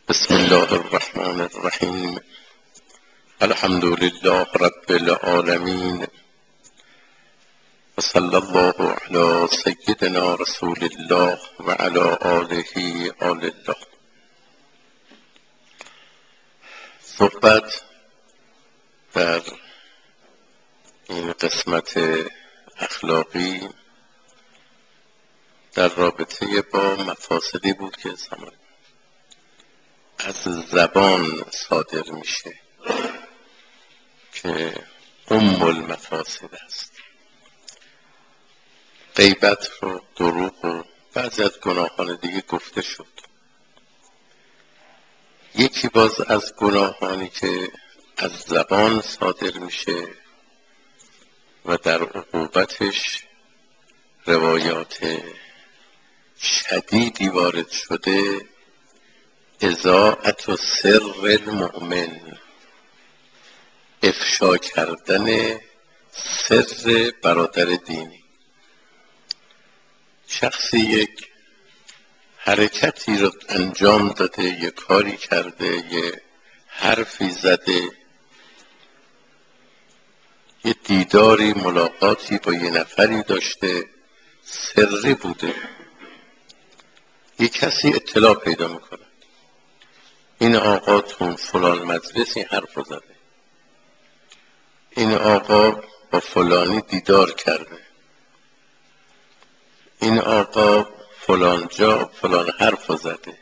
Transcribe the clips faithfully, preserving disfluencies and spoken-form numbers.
بسم الله الرحمن الرحیم. الحمد لله رب العالمین و صلی الله علی سیدنا رسول الله و علی آله آل الله. صحبت در این قسمت اخلاقی در رابطه با مفاسدی بود که زمان از زبان صادر میشه که ام المفاسد است. غیبت و دروغ و بعضی از گناهان دیگه گفته شد. یکی باز از گناهانی که از زبان صادر میشه و در عقوبتش روایات شدیدی وارد شده، اضاعت و سر المؤمن، افشا کردن سر برادر دینی. شخصی یک حرکتی رو انجام داده، یک کاری کرده، یک حرفی زده، یه دیداری ملاقاتی با یه نفری داشته، سری بوده. یک کسی اطلاع پیدا میکنه این آقا تو فلان مجلس این حرف رو زده، این آقا با فلانی دیدار کرده، این آقا فلان جا فلان حرف رو زده.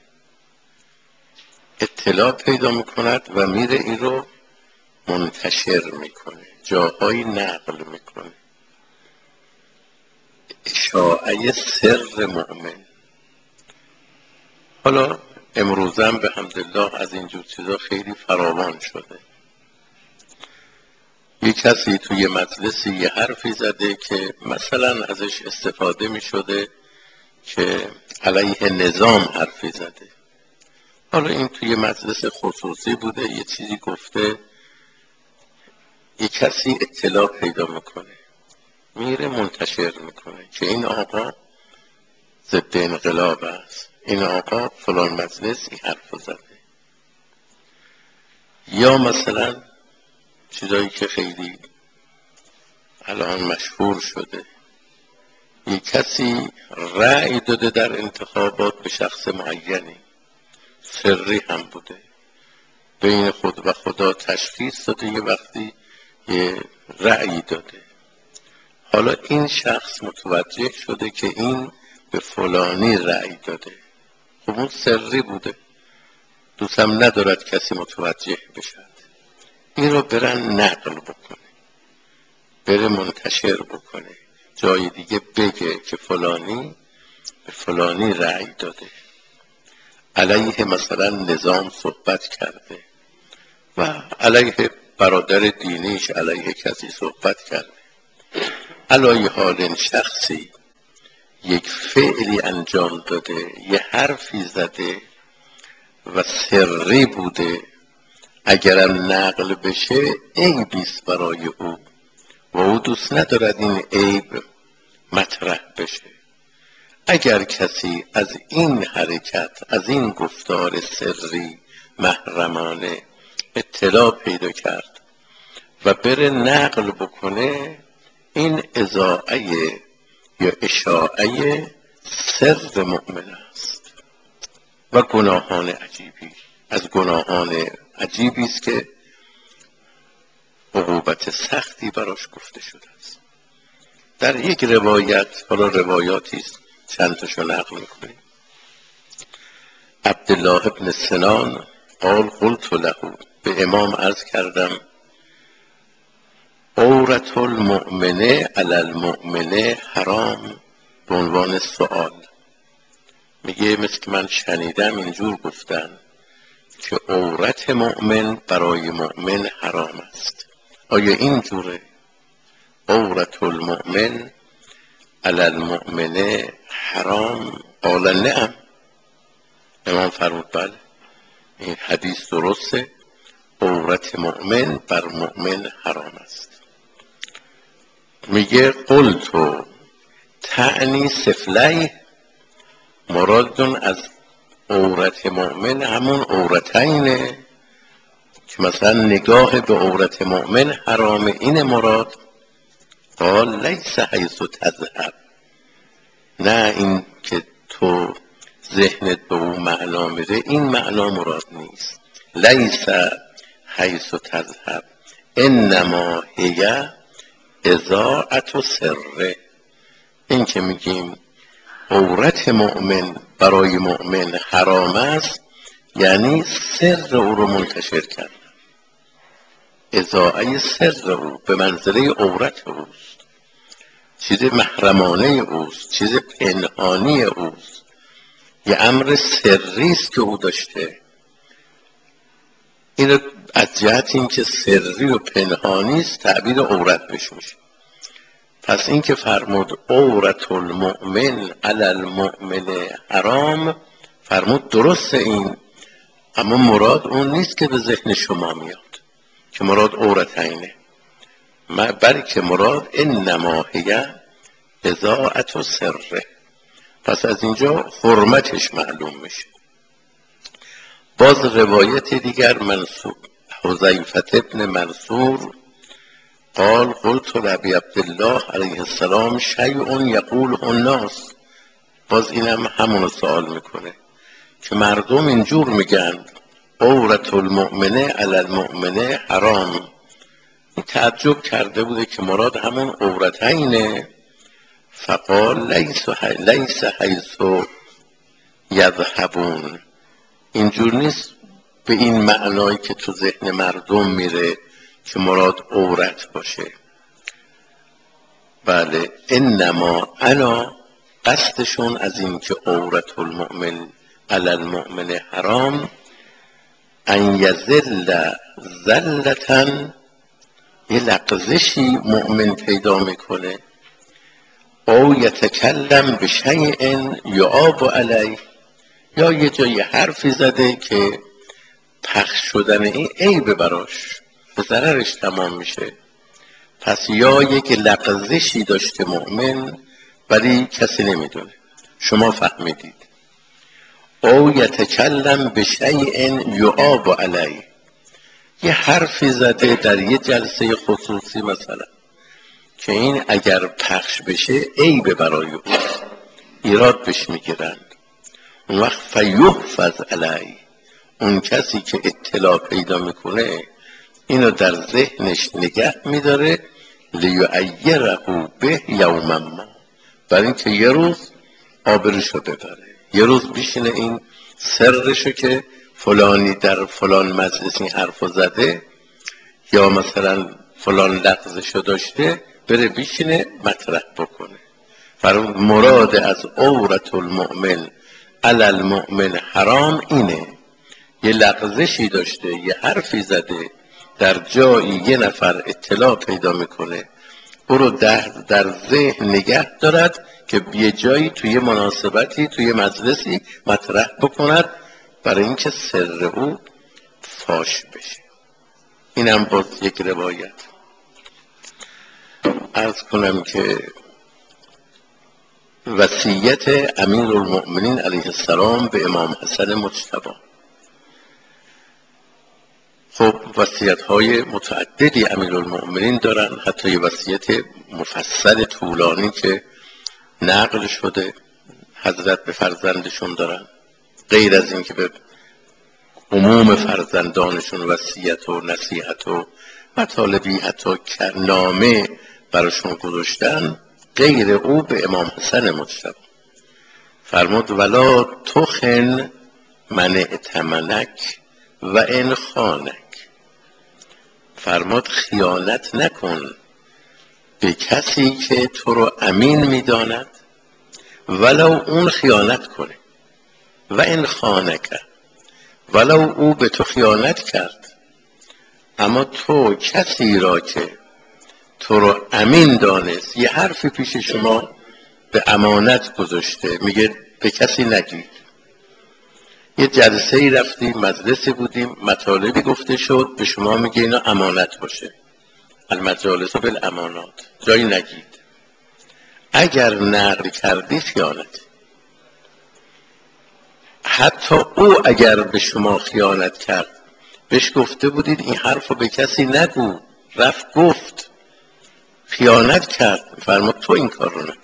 اطلاع پیدا میکند و میره این رو منتشر میکنه، جاهایی نقل میکنه. اشاعه سر مؤمن. حالا امروزم به حمدالله از اینجور چیزا خیلی فراوان شده. یک کسی توی مجلسی یه حرفی زده که مثلا ازش استفاده می شده که علیه نظام حرفی زده. حالا این توی مجلس خصوصی بوده، یه چیزی گفته، یک کسی اطلاع پیدا میکنه میره منتشر میکنه که این آقا ضد انقلاب است، این آقا فلان مجلس این حرف زده. یا مثلا چیزایی که خیلی الان مشهور شده، یک کسی رأی داده در انتخابات به شخص معینی، سری هم بوده، بین خود و خدا تشخیص داده، یه وقتی یه رأی داده. حالا این شخص متوجه شده که این به فلانی رأی داده، خب اون سری بوده، دوستم ندارد کسی متوجه بشد. این رو برن نقل بکنه، بره منتشر بکنه، جای دیگه بگه که فلانی به فلانی رأی داده، علیه مثلا نظام صحبت کرده و علیه برادر دینیش، علیه کسی صحبت کرده. علای حال شخصی یک فعلی انجام داده، یه حرفی زده و سری بوده، اگرم نقل بشه عیبیست برای او و او دوست ندارد این عیب مطرح بشه. اگر کسی از این حرکت، از این گفتار سری محرمانه اطلاع پیدا کرد و بره نقل بکنه، این اضاعه یا اشاعه سر مؤمن است و گناهان عجیبی از گناهان عجیبی است که عقوبت سختی براش گفته شده است. در یک روایت، حالا روایاتی است چند تاشو نقل میکنیم، عبدالله ابن سنان قال قلت له، به امام عرض کردم، عورت المؤمنه علی المؤمنه حرام، به عنوان سؤال. میگه مثل که من شنیدم اینجور گفتن که عورت مؤمن برای مؤمن حرام است. آیا اینجوره؟ عورت المؤمن علی المؤمنه حرام؟ قال نعم. امام فرمود بله، این حدیث درسته، عورت مؤمن بر مؤمن حرام است. میگه قلتو تعنی سفلی، مرادون از عورت مؤمن همون عورتینه که مثلا نگاه به عورت مؤمن حرامه، این مراد؟ قال لیس حیث تذهب، نه این که تو ذهنت به اون معنا میره، این معنا مراد نیست. لیس حیث تذهب انما هی اضاعت سره. این که میگیم عورت مؤمن برای مؤمن حرام است، یعنی سر او رو منتشر کرد، اضاعه سر او به منزله عورت اوست، چیز محرمانه اوست، چیز پنهانی اوست، یه امر سری است که او داشته. این از جهت این که سری و پنهانی است تعبیر عورت بهش میشه. پس این که فرمود عورت المؤمن علی المؤمن حرام، فرمود درسته این، اما مراد اون نیست که به ذهن شما میاد که مراد عورتینه، بلکه مراد انما هی اضاعت سره. پس از اینجا حرمتش معلوم میشه. باز روایت دیگر منصور حذیفه ابن منصور قال قلت لابی عبدالله علیه السلام شیء یقوله الناس. باز اینم همونو سوال میکنه که مردم اینجور میگن عورت المؤمنه علی المؤمنه حرام. این تعجب کرده بوده که مراد همون عورتینه. فقال لیس لیس حیث یذهبون، اینجور نیست به این معنایی که تو ذهن مردم میره که مراد عورت باشه. بله، انما انا، قصدشون از این که عورت المؤمن علی المؤمن حرام، ان یذل ذلتن، یه لغزشی مؤمن پیدا میکنه، او یتکلم به شیء یعاب علیه، یا یه جایی حرفی زده که پخش شدن این عیب براش، به ضررش تمام میشه. پس یا یک لغزشی داشته مؤمن ولی کسی نمیدونه، شما فهمیدید. او یتکلم به شیء یعاب علیه، یه حرفی زده در یه جلسه خصوصی مثلا که این اگر پخش بشه عیب برای اوست، ایراد بهش میگیرند. اون وقت فیحفظ علیه، اون کسی که اطلاع پیدا میکنه اینو در ذهنش نگه میداره، لیعیره به یوما ما، برای اینکه یه روز آبروشو ببره، یه روز بشینه این سرشو که فلانی در فلان مجلس این حرفو زده یا مثلا فلان لغزشو داشته، بره بشینه مطرح بکنه. برای مراد از عورت المؤمن علی المؤمن حرام اینه، یه لغزشی داشته، یه حرفی زده، در جایی یه نفر اطلاع پیدا میکنه، او رو در, در ذهن نگه دارد که یه جایی توی مناسبتی توی مجلسی مطرح بکند، برای اینکه سر او فاش بشه. اینم باز یک روایت. عرض کنم که وصیت امیرالمؤمنین علیه السلام به امام حسن مجتبی. خب وصیت های متعددی امیرالمؤمنین دارن، حتی یه وصیت مفصل طولانی که نقل شده حضرت به فرزندشون دارن، غیر از این که به عموم فرزندانشون وصیت و نصیحت و مطالبی حتی نامه براشون گذاشتن، غیر او به امام حسن مجتبی فرمود ولا تخن من ائتمنک و ان خانک، فرمود خیانت نکن به کسی که تو رو امین میداند ولو اون خیانت کنه، و ان خانک، ولو او به تو خیانت کرد، اما تو کسی را که تو رو امین دانست، یه حرفی پیش شما به امانت گذاشته، میگه به کسی نگید. یه جلسه ای رفتیم، مجلسی بودیم، مطالبی گفته شد، به شما میگه اینا امانت باشه، المجالس بالامانات، جایی نگید. اگر نقل کردی خیانت. حتی او اگر به شما خیانت کرد بهش گفته بودید این حرف رو به کسی نگو، رفت گفت، خیانت کرد، فرمود تو این کار رو نکن.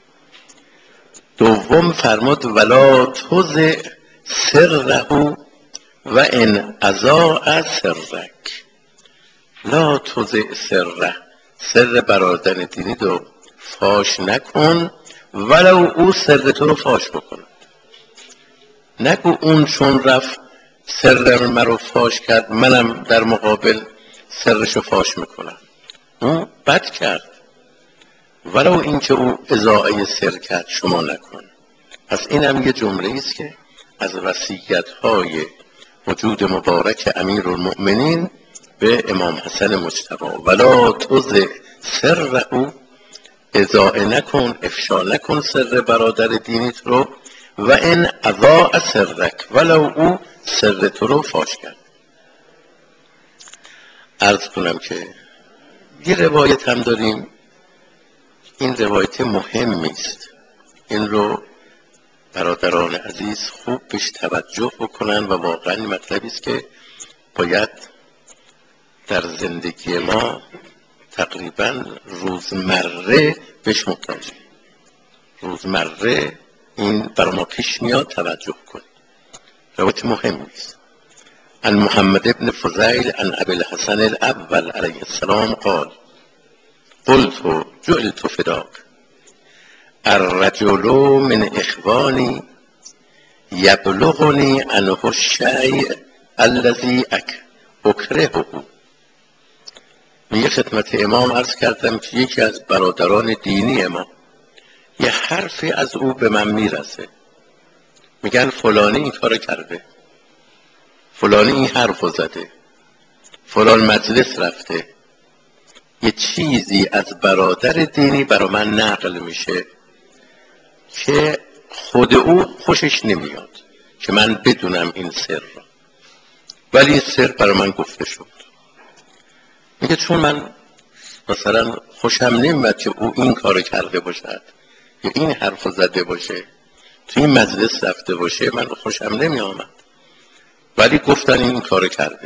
دوم فرمود ولا تضع سره و ان اضاع سرک. لا تضع سره، سر برادر دینی رو فاش نکن ولو او سر تو رو فاش بکنه. نگو اون چون رفت سر من رو فاش کرد منم در مقابل سرشو فاش میکنم. اون بد کرد، ولو اینکه او اضاعه سر کرد شما نکن. پس این هم یه جمله است که از وصیت‌های وجود مبارک امیرالمؤمنین به امام حسن مجتبی، ولا تضع سر او، اضاعه نکن، افشا نکن سر برادر دینیت رو، و ان اضاع سرک، ولو او سر تو رو فاش کرد. عرض کنم که یه روایت هم داریم، این روایت مهمی است، این رو برادران عزیز خوب بهش توجه بکنن و واقعا مطلبی است که باید در زندگی ما تقریبا روزمره بهش محتاجیم. روزمره این بر ما پیش میاد، توجه کنیم. روایت مهمی است. عن محمد بن فضیل عن ابی الحسن الاول علیه السلام قال قلت جعلت فداک الرجل من اخوانی یبلغنی عنه الشیء الذی اکرهه. میگه خدمت امام عرض کردم که یکی از برادران دینی ما یه حرفی از او به من میرسه، میگن فلانی این کار کرده، فلانی این حرفو زده، فلان مجلس رفته، یه چیزی از برادر دینی برا من نقل میشه که خود او خوشش نمیاد که من بدونم این سر رو، ولی این سر برا من گفته شد. میگه چون من مثلا خوشم نمیاد که او این کار کرده باشد یا این حرف زده باشه، تو این مجلس رفته باشه، من خوشم نمی آمد، ولی گفتن این کار کرده.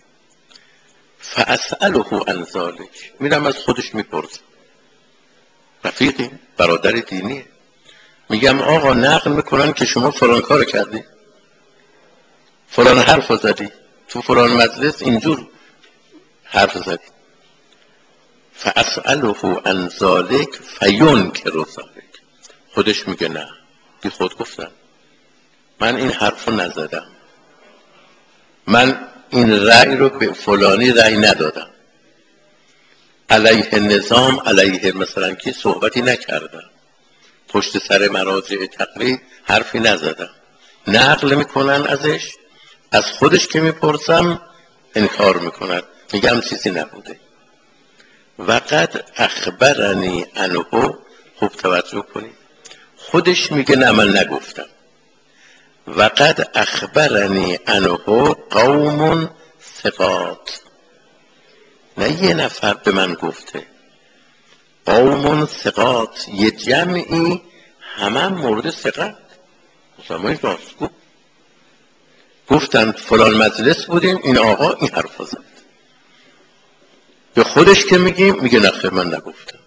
فاسأله عن ذلک، میرم از خودش میپرسم، رفیقی برادر دینیه، میگم آقا نقل میکنن که شما فلان کار کردی، فلان حرف زدی، تو فلان مجلس اینجور حرف زدی. فاسأله عن ذلک فینکر ذلک، خودش میگه نه، بی خود گفتم، من این حرفو نزدم، من این رأی رو به فلانی رأی ندادم، علیه نظام، علیه مثلا که صحبتی نکردم، پشت سر مراجع تقلید حرفی نزدم. نقل میکنن ازش، از خودش که میپرسم انکار میکنن، میگم چیزی نبوده. وقد اخبرنی عنه، خوب توجه کنید، خودش میگه نه من نگفتم. وقد اخبرنی عنه قوم ثقات، نه یه نفر به من گفته، قوم ثقات، یه جمعی همه مورد ثقت، مسلمانش راستگو، گفتن فلان مجلس بودیم این آقا این حرف زد. به خودش که میگیم میگه نخیر من نگفتم.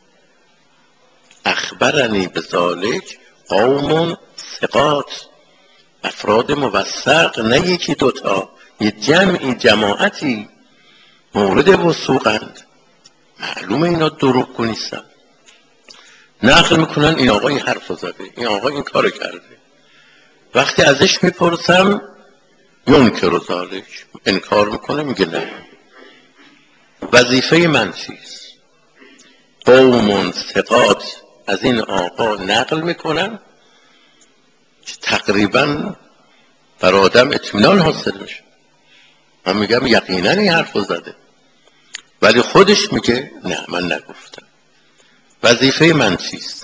اخبرنی به ذالک قوم ثقات، افراد موثق، نه یکی دوتا، یه جمعی جماعتی مورد وثوقند، معلومه اینا دروغگو نیستن. نقل میکنن این آقا این حرف زده، این آقا این کار کرده. وقتی ازش میپرسم ینکر ذالک، انکار میکنه، میگه نه. وظیفه من چیست؟ قوم ثقات از این آقا نقل میکنن که تقریبا بر آدم اطمینان حاصل میشه. من میگم یقینا این حرف زده، ولی خودش میگه نه من نگفتم. وظیفه من چیست؟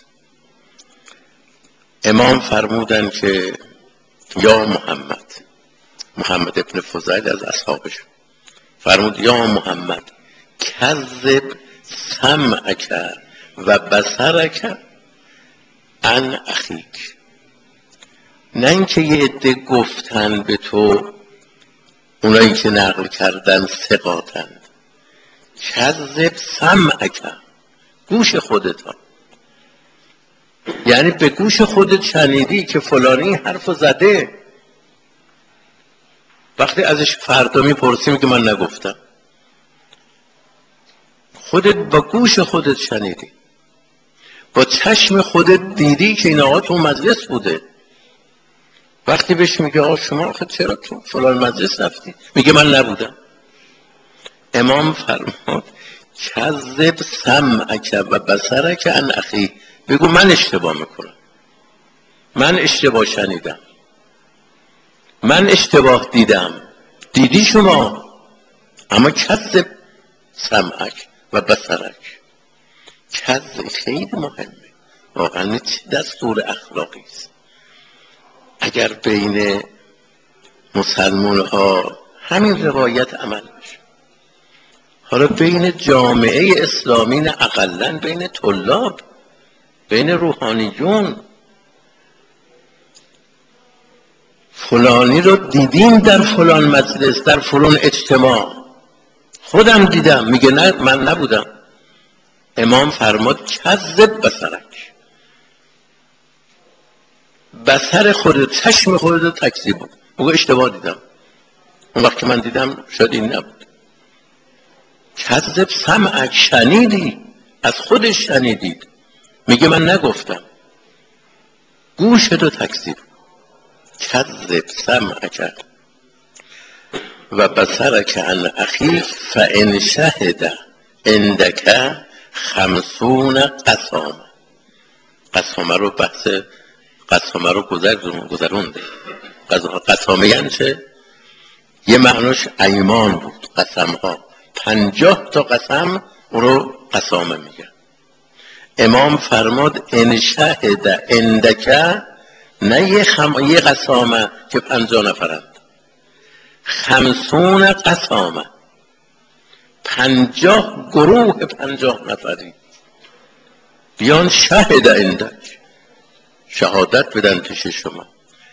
امام فرمودن که یا محمد، محمد ابن فضیل از اصحابش فرمود یا محمد کذب سمعک و بصرک عن اخیک، نه اینکه یه عده گفتن به تو، اونایی که نقل کردن ثقاتند. کذب سمعک، گوش خودت ها، یعنی به گوش خودت شنیدی که فلانی حرف زده، وقتی ازش فردا میپرسی که من نگفتم، خودت با گوش خودت شنیدی، با چشم خودت دیدی که این آقا تو مجلس بوده. وقتی بهش میگه آقا شما آخه چرا تو فلان مجلس رفتی، میگه من نبودم. امام فرمود کذب سمعک و بصرک عن اخی، بگو من اشتباه میکنم، من اشتباه شنیدم، من اشتباه دیدم. دیدی شما، اما کذب سمعک و بصرک. کذب خیلی مهمه واقعا، چه دستور اخلاقی است. اگر بین مسلمان ها همین روایت عمل بشه، حالا بین جامعه اسلامی، نه اقلن بین طلاب، بین روحانیون، فلانی رو دیدیم در فلان مجلس، در فلان اجتماع، خودم دیدم، میگه نه من نبودم. امام فرمود کذب بصرک، بصر خودت، چشم خودت تکذیب بود، میگه اشتباه دیدم، اون وقت که من دیدم شاید این نبود. کذب سمعک، شنیدی، از خودش شنیدید، میگه من نگفتم، گوشتو تکذیب. کذب سمعک و بصرک عن اخیک فان شهد عندک خمسون قسامه. قسامه رو بحث قسامه رو گذرونده. قسامه یعنی چه؟ یه معناش ایمان بود، قسم ها، پنجاه تا قسم اون رو قسامه میگن. امام فرماد ان شهد عندک، نه یه, خم... یه قسامه که پنجاه نفرند، خمسون قسامه، پنجاه گروه پنجاه نفری بیان شهد عندک، شهادت بدن پیش شما،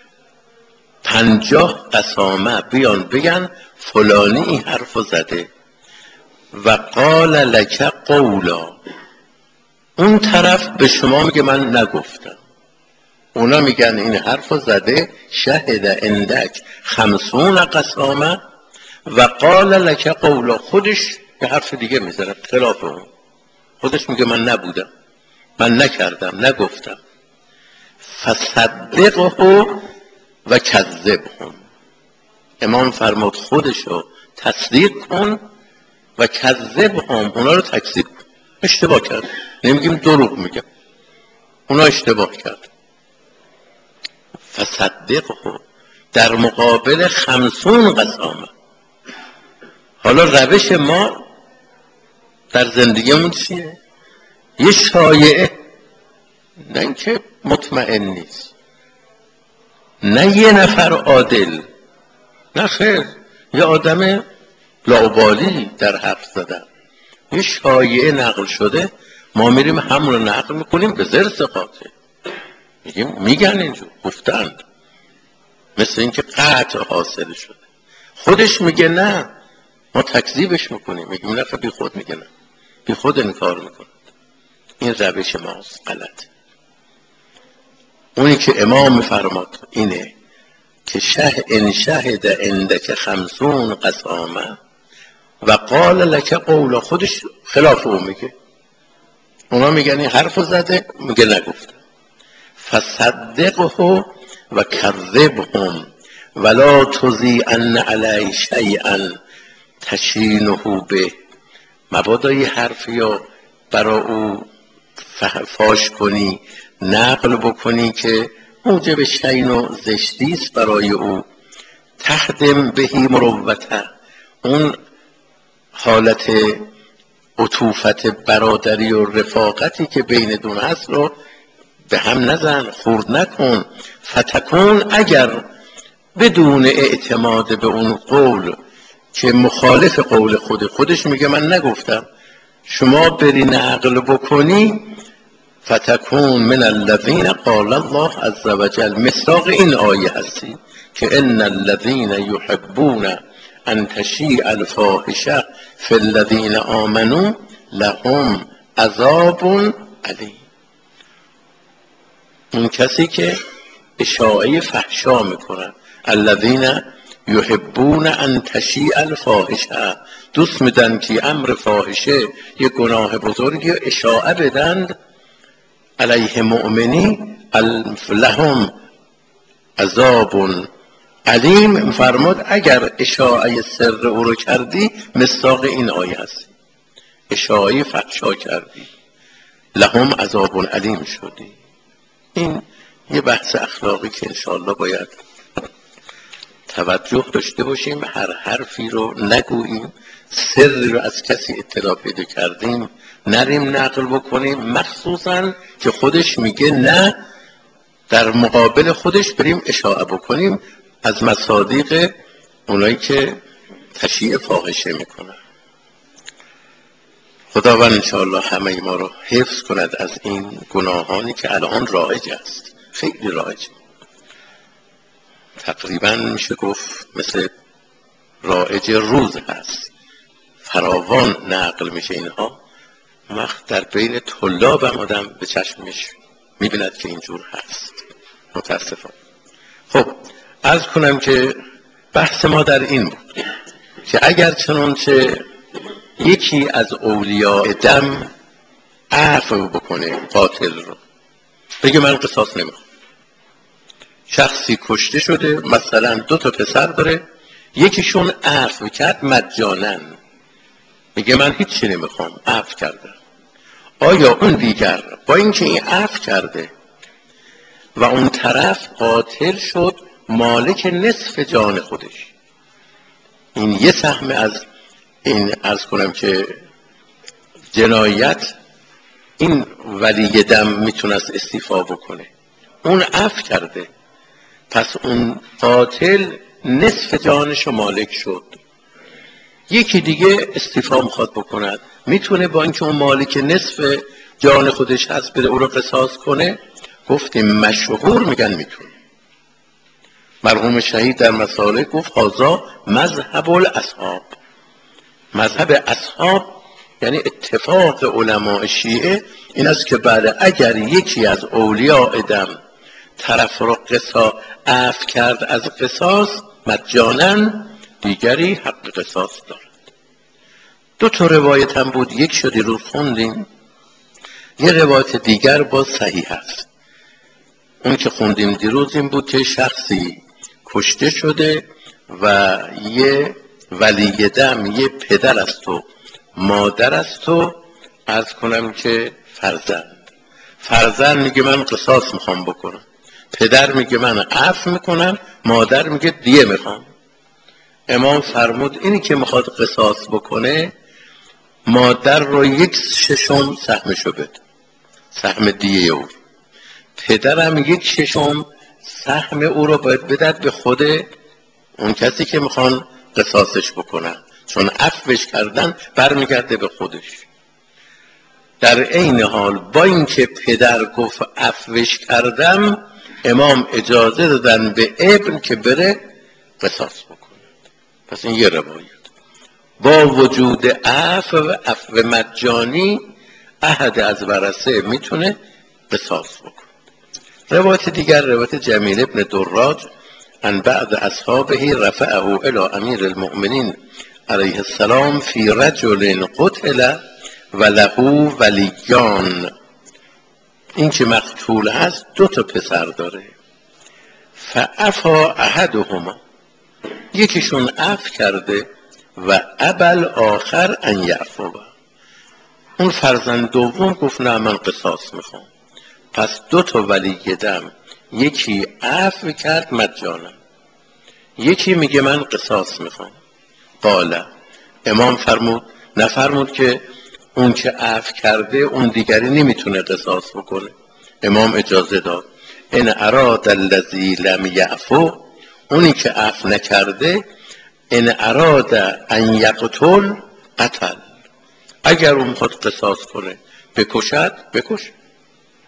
پنجاه قسامه بیان بگن فلانی این حرف زده. و قال لک قولا، اون طرف به شما میگه من نگفتم، اونا میگن این حرف زده. شهد عندک خمسون قسامه و قال لک قولا، خودش یه حرف دیگه میزنه خلاف اون، خودش میگه من نبودم، من نکردم، نگفتم. فصدقه و کذبهم. امام فرمود خودشو تصدیق کن و کذبهم، اونا رو تکذیب کن. اشتباه کرد، نمیگیم دروغ میگم، اونا اشتباه کرد. فصدقه در مقابل خمسون قسامه. حالا روش ما در زندگیمون چیه؟ یه شایعه، نه اینکه مطمئن نیست، نه یه نفر عادل، نه خیر، یه آدم لاابالی در حرف زدن، یه شایعه نقل شده، ما میریم همون رو نقل میکنیم به زر ثقاته، میگیم میگن اینجور گفتند، مثل اینکه قطع حاصل شده. خودش میگه نه، ما تکذیبش میکنیم، میگیم نه بی خود میگه نه، بی خود این کار میکنه. این روش ماست غلط. اونی که امام فرماد اینه که شه ان شهد عندک خمسون قسامه و قال لک قولا، خودش خلاف اون میگه، اونا میگن این حرف زده، میگه نگفته. فصدقه و کذبهم ولا تضیعن علی شیئا تشینه به. مبادا یه حرفی یا برای او فاش کنی، نقل بکنی که موجب شین و زشتیست برای او. تخدم بهی مروته، اون حالت عطوفت برادری و رفاقتی که بین دون هست رو به هم نزن، خورد نکن. فتکون، اگر بدون اعتماد به اون قول که مخالف قول خود، خودش میگه من نگفتم، شما بری نقل بکنی، فتکون من الذین قال الله عز وجل. مصداق این آیه هستی که ان الذین یحبون ان تشیع الفاحشه فی الذین آمنوا لهم عذاب علیم. اون کسی که اشاعه فحشا میکنن، الذین یحبون ان تشیع الفاحشه، دوست میدن که امر فاحشه، یه گناه بزرگی اشاعه بدند علیه مؤمنی، لهم عذاب علیم. فرمود اگر اشاعه سر او رو کردی، مصداق این آیه هست، اشاعه فحشا کردی، لهم عذاب علیم شدی. این یه بحث اخلاقی که انشاءالله باید توجه داشته باشیم، هر حرفی رو نگوییم، سری رو از کسی اطلاع پیدا کردیم نریم نقل بکنیم، مخصوصا که خودش میگه نه، در مقابل خودش بریم اشاعه بکنیم از مصادیق اونایی که تشییع فاحشه میکنن. خداوند انشاءالله همه ما رو حفظ کند از این گناهانی که الان رایج است، خیلی رایج، تقریبا میشه گفت مثل رایج روز هست، فراوان نقل میشه اینها. وقت در بین طلاب هم آدم به چشمش میبیند که اینجور هست، متاسفانه. خب عرض کنم که بحث ما در این بود که اگر چنانچه یکی از اولیاء دم عفو بکنه قاتل رو، بگه من قصاص نمیخوام، شخصی کشته شده، مثلا دو تا پسر داره، یکیشون عفو کرد مجانا، میگه من هیچی نمیخوام، عفو کرده، آیا اون دیگر با اینکه این عفو کرده و اون طرف قاتل شد مالک نصف جان خودش، این یه سهم از این عرض کنم که جنایت، این ولی دم میتونست استیفا بکنه، اون عفو کرده، پس اون قاتل نصف جانش مالک شد. یکی دیگه استیفا میخواد بکند، میتونه با اینکه اون مالک نصف جان خودش هست بره او رو قصاص کنه؟ گفتیم مشهور میگن میتونه. مرحوم شهید در مسالک گفت هذا مذهب الاصحاب. مذهب اصحاب یعنی اتفاق علماء شیعه این است که بله، اگر یکی از اولیاء دم طرف را قصاص عفو کرد از قصاص مجانا، دیگری حق قصاص دارد. دو تا روایت هم بود، یک شدی رو خوندیم، یه روایت دیگر باز صحیح است. اون که خوندیم دیروز این بود که شخصی کشته شده و یه ولی دم، یه پدر است و مادر است و عرض کنم که فرزند. فرزند میگه من قصاص میخوام بکنم، پدر میگه من عفو میکنم، مادر میگه دیه میخوام. امام فرمود اینی که میخواد قصاص بکنه مادر رو یک ششم سهمشو بده، سهم دیه او، پدرم یک ششم سهم او رو باید بدد به خود اون کسی که میخوان قصاصش بکنن، چون عفوش کردن برمیگرده به خودش. در عین حال با اینکه پدر گفت عفوش کردم، امام اجازه دادن به ابن که بره قصاص بکنه. پس این یه روایت. با وجود عفو و عفو مجانی، احد از ورثه میتونه قصاص بکنه. روایت دیگر روایت جمیل ابن دراج ان بعد اصحابه رفعه الى امیر المؤمنین علیه السلام فی رجل قتل و له ولیان. این که مقتول هست دو تا پسر داره، فعفا احدهما، یکیشون عفو کرده و ابل آخر ان یعفو، اون فرزند دوم گفت نه من قصاص میخوام. پس دو تا ولی دم، یکی عفو کرد مجانا، یکی میگه من قصاص میخوام. قال، امام فرمود، نفرمود که اون که عفو کرده اون دیگری نمیتونه قصاص بکنه، امام اجازه داد ان اراد الذی لم یعفو، اونی که عفو نکرده، ان اراد ان یقتل قتل، اگر اون خود قصاص کنه بکشد بکش.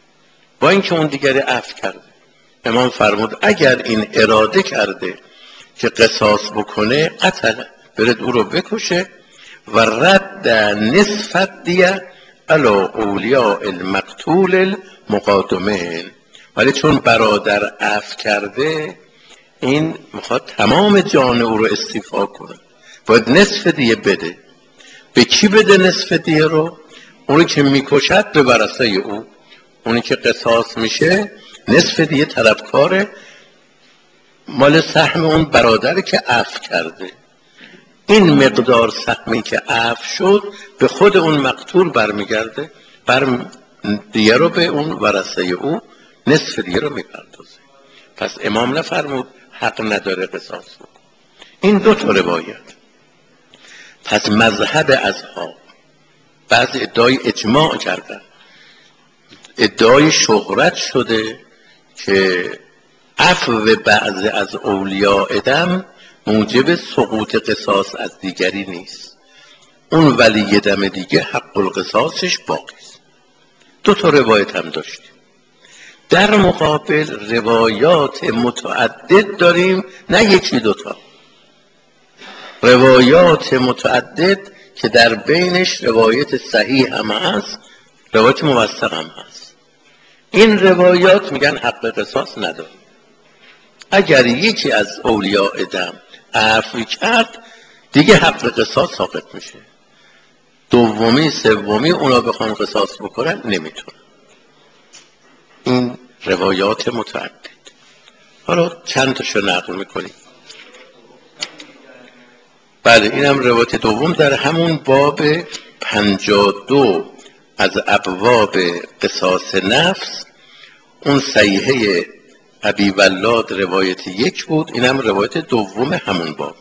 با اینکه اون دیگری عفو کرده. امام فرمود اگر این اراده کرده که قصاص بکنه قتل، برد او رو بکشه و رد نصف دیه علی اولیاء المقتول المقادمین. ولی چون برادر عفو کرده این میخواد تمام جان او رو استیفا کنه، باید نصف دیه بده. به کی بده نصف دیه رو؟ اونی که میکشد به ورثه او، اونی که قصاص میشه نصف دیه طلبکاره، مال سهم اون برادر که عفو کرده. این مقدار سهمی که عفو شد به خود اون مقتول برمیگرده، بر دیه رو به اون ورثه او نصف دیه رو میپردازه. پس امام نفرمود حق نداره قصاص بکن. این دو تا روایت. پس مذهب اصحاب بعضی ادعای اجماع کردن، ادعای شهرت شده که عفو بعض از اولیاء دم موجب سقوط قصاص از دیگری نیست. اون ولی دم دیگه حق القصاصش باقی است. دو تا روایت هم داشتیم. در مقابل روایات متعدد داریم، نه یکی دوتا، روایات متعدد که در بینش روایت صحیح هم هست، روایت موثق هم هست. این روایات میگن حق قصاص نداره. اگر یکی از اولیاء دم عفو کرد دیگه حق قصاص ساقط میشه، دومی سومی اونا بخوان قصاص بکنن نمیتونن. این روایات متعدد. حالا چند تاشو نقل میکنیم. بله اینم روایت دوم در همون باب پنجاه و دو از ابواب قصاص نفس. اون صحیحه ابی ولاد روایت یک بود، اینم روایت دوم همون باب.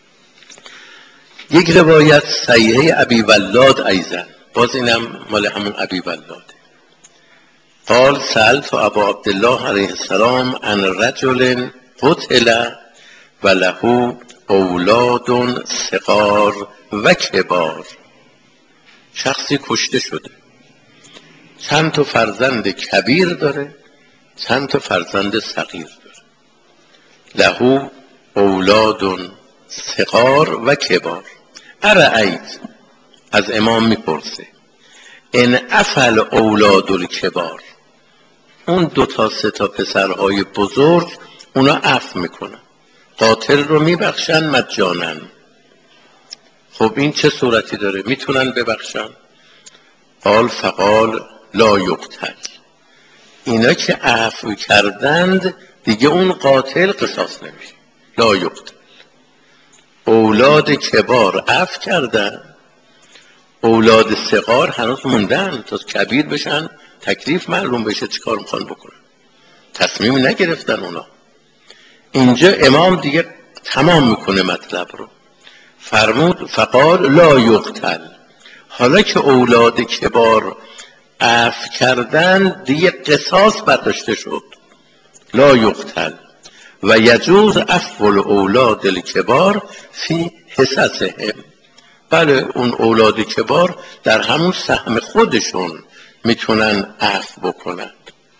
یک روایت صحیحه ابی ولاد ایضا، باز اینم مال همون ابی ولاد. قال سألت ابا عبدالله علیه السلام عن رجل قتل و له اولاد صغار و کبار. شخصی کشته شده، چند تا فرزند کبیر داره، چند تا فرزند صغیر داره. له اولاد صغار و کبار. ارأیت، از امام میپرسه، ان افل اولاد الکبار، اون دو تا سه تا پسرهای بزرگ اونا عفو میکنن، قاتل رو میبخشن مجانن. خب این چه صورتی داره؟ میتونن ببخشن؟ قال فقال لا یقتل، اینا که عفو کردند دیگه اون قاتل قصاص نمیشه. لا یقتل. اولاد کبار عفو کردن، اولاد صغار هنوز موندن تا کبیر بشن، تکلیف معلوم بشه چیکار میخوان بکنن، تصمیم نگرفتن اونا. اینجا امام دیگه تمام میکنه مطلب رو، فرمود فقال لا یقتل. حالا که اولاد کبار عفو کردن دیگه قصاص برداشته شد، لا یقتل و یجوز عفو الاولاد الکبار فی حصصهم. بله اون اولاد کبار در همون سهم خودشون میتونن عفو بکنن.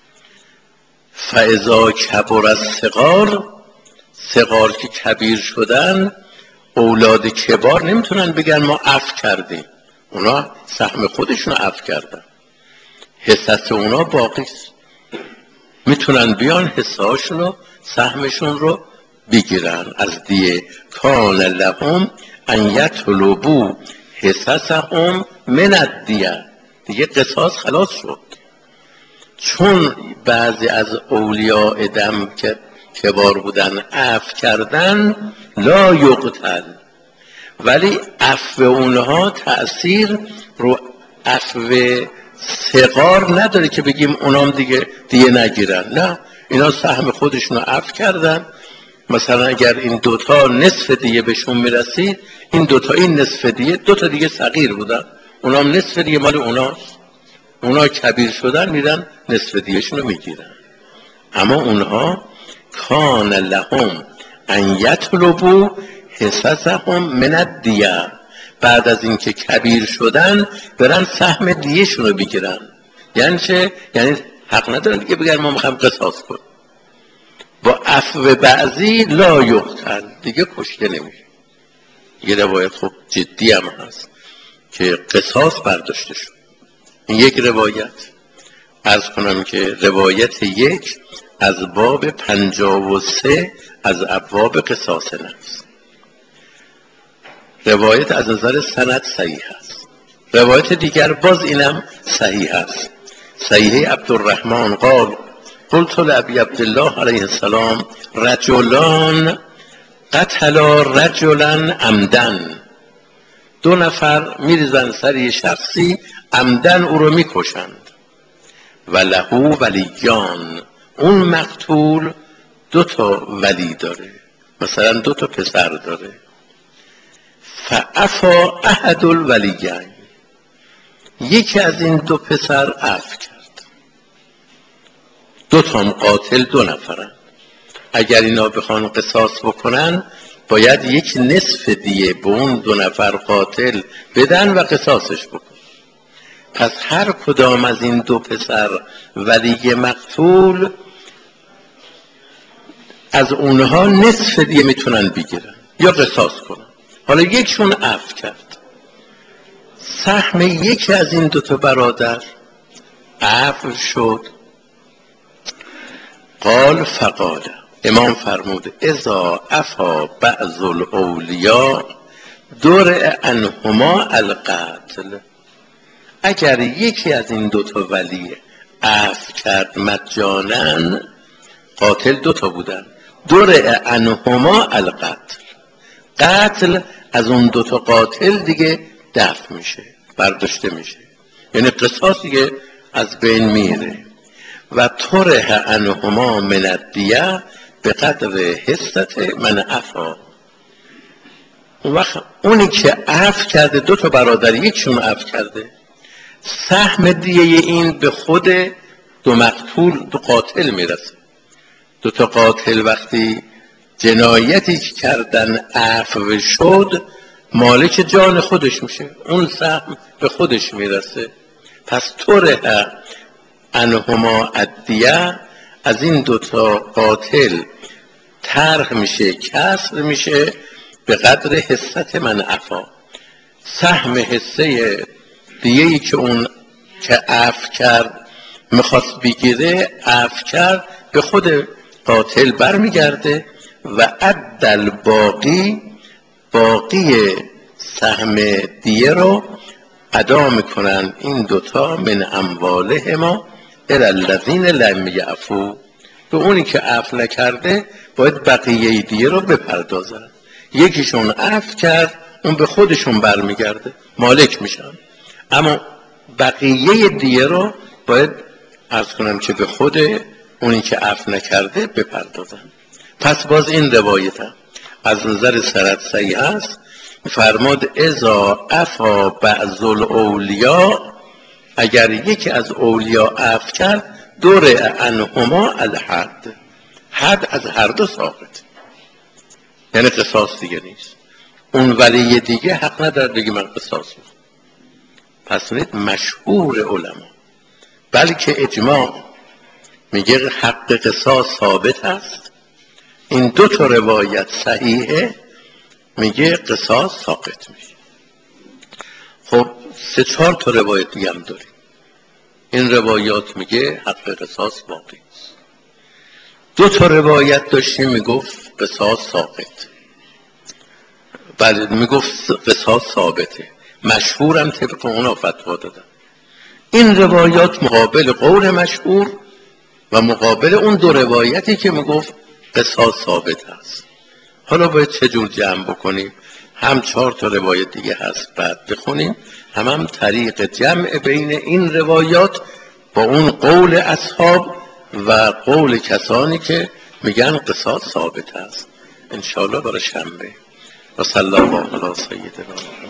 فاذا کبر الصغار، صغار که کبیر شدن اولاد کبار نمیتونن بگن ما عفو کردیم، اونا سهم خودشون عفو کردن، حصص اونا باقیست، میتونن بیان حصهاشون رو سهمشون رو بگیرن از دیه. کان لهم ان یطلبوا حصصهم من الدیه، دیگه قصاص خلاص شد. چون بعضی از اولیاء دم که کبار بودن عفو کردن لا یقتل، ولی عفو اونها تأثیر رو عفو صغار نداره که بگیم اونام دیگه دیگه نگیرن. نه، اینا سهم خودشون رو عفو کردن. مثلا اگر این دوتا نصف دیگه بهشون میرسید، این دوتا این نصف دیگه، دوتا دیگه صغیر بودن، اونام نصف دیگه مال اوناست، اونا کبیر شدن میرن نصف دیگهشون رو میگیرن. اما اونها کان لهم ان یطلبوا حصصهم من الدیه، بعد از اینکه کبیر شدن برن سهم دیهشون رو بگیرن. یعنی چه؟ یعنی حق ندارن دیگه بگن ما میخوایم قصاص کنیم. با عفو بعضی لا یقتل، دیگه کشته نمیشه. یه روایت خب جدی هم هست که قصاص برداشته شد. این یک روایت. عرض کنم که روایت یک از باب پنجاه و سه از ابواب قصاص نفس. روایت از نظر سند صحیح است. روایت دیگر باز اینم صحیح است. صحیح عبدالرحمن قال قلت لأبی عبدالله علیه السلام رجلان قتلا رجلا عمدن، دو نفر میریزن سر یه شخصی عمدن او رو میکشند. و لهو ولیان، اون مقتول دو تا ولی داره، مثلا دو تا پسر داره. فعفا احد الولیین، یکی از این دو پسر عفو کرد. دو تا قاتل دو نفرن، اگر اینا بخوان قصاص بکنن باید یک نصف دیه به اون دو نفر قاتل بدن و قصاصش بکن. پس هر کدام از این دو پسر ولی مقتول از اونها نصف دیه میتونن بگیرن یا قصاص کنن. حالا یکشون عفو کرد، سهم یکی از این دو تا برادر عفو شد. قال فقال، امام فرمود اذا عفا بعض الاولیاء درع عنهما القتل، اگر یکی از این دوتا ولی عفو کرد مجانا، قاتل دوتا بودن، درع عنهما القتل، قتل از اون دوتا قاتل دیگه دفع میشه، برداشته میشه، یعنی قصاص دیگه از بین میره. و طرح عنهما من الدیه به قدر حصت من عفا، اون وقت اونی که عفو کرده دو تا برادر یکشون عفو کرده، سهم دیه این به خود دو مقتول دو قاتل میرسه. دو تا قاتل وقتی جنایتی کردن عفو شد مالک جان خودش میشه، اون سهم به خودش میرسه. پس طرح عنهما الدیه، از این دوتا قاتل طرح میشه، کسر میشه به قدر حصت من عفا، سهم حصه دیگه‌ای که اون که عفو کرد میخواست بگیره عفو کرد به خود قاتل برمیگرده. و عدل باقی، باقی سهم دیه رو ادا میکنن این دوتا من امواله ما الی الذین لم یعفوا، به اونی که عفو نکرده باید بقیه دیه رو بپردازن. یکیشون عفو کرد اون به خودشون برمیگرده، مالک میشن، اما بقیه دیه رو باید عرض کنم که به خود اونی که عفو نکرده بپردازن. پس باز این روایت هم از نظر سند صحیح است. فرماد اذا عفا بعض الاولیاء، اگر یکی از اولیاء عفو کرد درع عنهما الحد، حد از هر دو ساقط، یعنی قصاص دیگه نیست. اون ولی دیگه حق نداره بگی من قصاص میکنم. پس نید مشهور علما بلکه اجماع میگه حق قصاص ثابت است. این دو تا روایت صحیحه، میگه قصاص ساقط میشه. خب سه چهار تا روایت دیگه هم داریم. این روایات میگه حق قصاص باقی است. دو تا روایت داشتیم میگفت قصاص ساقط، بله میگفت قصاص ثابته، مشهورم طبق اونا فتوا دادن. این روایات مقابل قول مشهور و مقابل اون دو روایتی که میگفت قصاص ثابت است. حالا باید چجور جمع بکنیم؟ هم چهار تا روایت دیگه هست بعد بخونیم، هم هم طریق جمع بین این روایات با اون قول اصحاب و قول کسانی که میگن قصاص ثابت است. انشاءالله برای شنبه. و صلی الله علی سیدنا